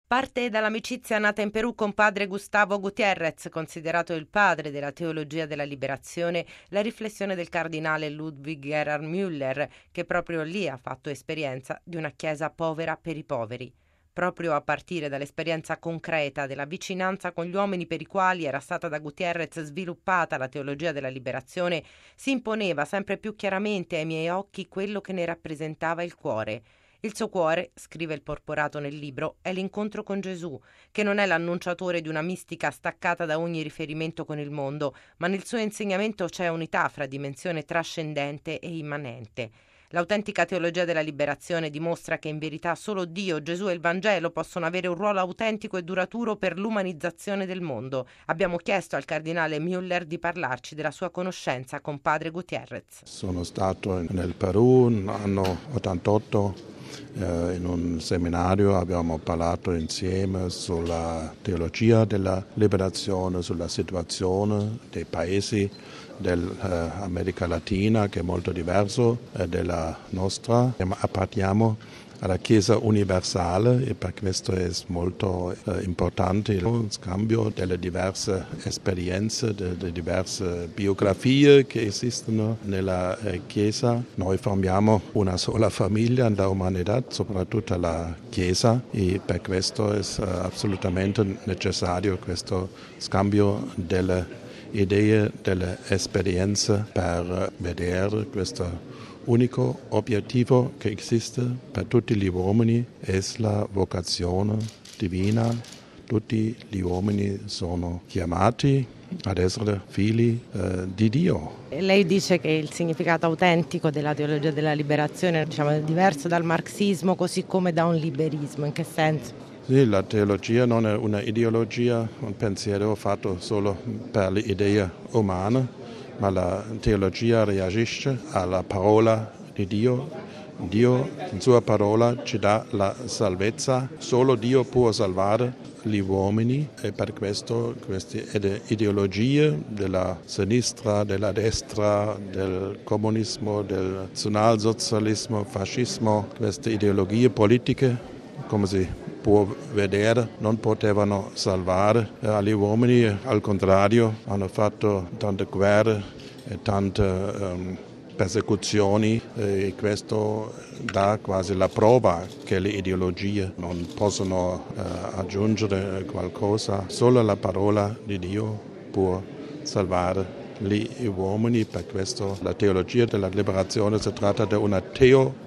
Parte dall'amicizia nata in Perù con padre Gustavo Gutiérrez, considerato il padre della teologia della liberazione, la riflessione del cardinale Ludwig Gerhard Müller, che proprio lì ha fatto esperienza di una chiesa povera per i poveri. Proprio a partire dall'esperienza concreta della vicinanza con gli uomini per i quali era stata da Gutiérrez sviluppata la teologia della liberazione, si imponeva sempre più chiaramente ai miei occhi quello che ne rappresentava il cuore. Il suo cuore, scrive il Porporato nel libro, è l'incontro con Gesù, che non è l'annunciatore di una mistica staccata da ogni riferimento con il mondo, ma nel suo insegnamento c'è unità fra dimensione trascendente e immanente. L'autentica teologia della liberazione dimostra che in verità solo Dio, Gesù e il Vangelo possono avere un ruolo autentico e duraturo per l'umanizzazione del mondo. Abbiamo chiesto al cardinale Müller di parlarci della sua conoscenza con padre Gutiérrez. Sono stato nel Perù nell'anno 88. In un seminario abbiamo parlato insieme sulla teologia della liberazione, sulla situazione dei paesi dell'America Latina, che è molto diverso dalla nostra. Apparteniamo alla Chiesa universale e per questo è molto importante il scambio delle diverse esperienze, delle diverse biografie che esistono nella Chiesa. Noi formiamo una sola famiglia nella umanità, soprattutto la Chiesa, e per questo è assolutamente necessario questo scambio delle idee, delle esperienze per vedere questo unico obiettivo che esiste per tutti gli uomini è la vocazione divina. Tutti gli uomini sono chiamati ad essere figli di Dio. Lei dice che il significato autentico della teologia della liberazione, è diverso dal marxismo così come da un liberismo. In che senso? Sì, la teologia non è una ideologia, un pensiero fatto solo per le idee umane, ma la teologia reagisce alla parola di Dio. Dio, in sua parola, ci dà la salvezza. Solo Dio può salvare gli uomini e per questo queste ideologie della sinistra, della destra, del comunismo, del nazionalsocialismo, fascismo, queste ideologie politiche, come si può vedere, non potevano salvare gli uomini, al contrario, hanno fatto tante guerre e tante persecuzioni e questo dà quasi la prova che le ideologie non possono aggiungere qualcosa, solo la parola di Dio può salvare gli uomini, per questo la teologia della liberazione si tratta di una teologia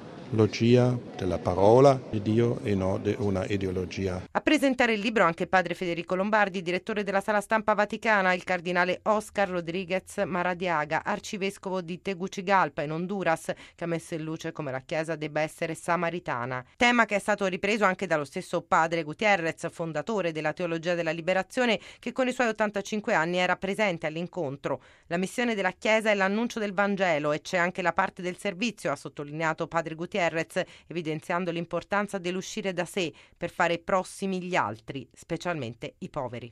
della parola di Dio e non di una ideologia. A presentare il libro anche padre Federico Lombardi, direttore della Sala Stampa Vaticana, il cardinale Oscar Rodriguez Maradiaga, arcivescovo di Tegucigalpa in Honduras, che ha messo in luce come la Chiesa debba essere samaritana. Tema che è stato ripreso anche dallo stesso padre Gutiérrez, fondatore della teologia della liberazione, che con i suoi 85 anni era presente all'incontro. La missione della Chiesa è l'annuncio del Vangelo e c'è anche la parte del servizio, ha sottolineato padre Gutiérrez, evidenziando l'importanza dell'uscire da sé per fare prossimi gli altri, specialmente i poveri.